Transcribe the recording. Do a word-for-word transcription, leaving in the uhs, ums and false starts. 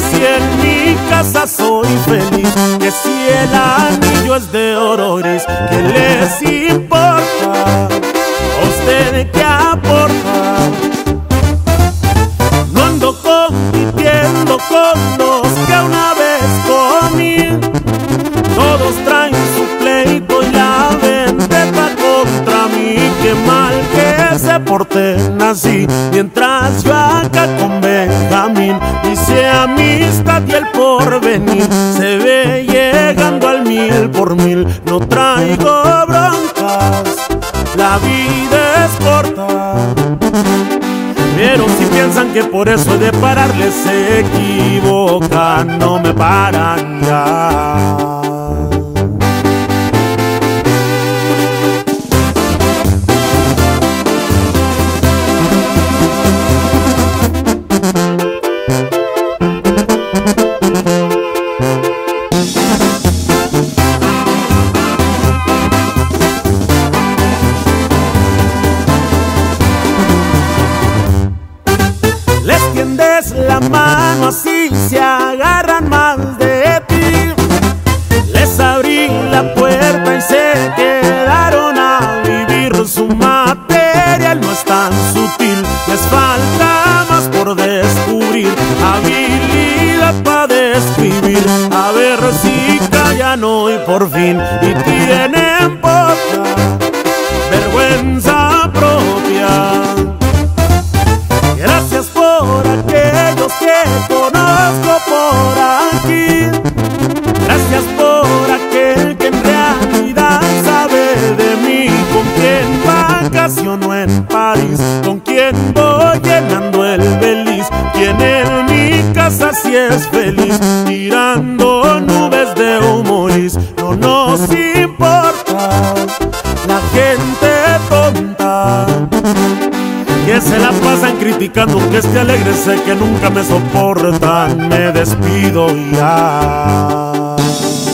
si en mi casa soy feliz, que si el anillo es de oro gris, ¿qué les importa? ¿A usted qué aporta? No ando compitiendo con los que una vez comí, todos traen su pleito y la vendetta contra mí. Qué mal que se porten así, mientras yo acá con Benjamín hice amistad y el porvenir se ve llegando al mil por mil. No traigo broncas, la vida es corta, pero si piensan que por eso he de pararles se equivocan, no me paran ya. Les tiendes la mano así se agarran más de ti. Les abrí la puerta y se quedaron a vivir. Su material no es tan sutil, les falta más por descubrir, habilidad para describir. A ver si callan hoy por fin y tienen poca vergüenza propia. Gracias por aquellos que conozco por aquí. Gracias por aquel que en realidad sabe de mí. Con quien vacaciono en París, con quien voy llenando el Beliz, quien en mi casa sí es feliz, tirando nubes de humoris. No nos importa la gente tonta que se la pasan criticando, que esté alegre, sé que nunca me soportan. Me despido ya.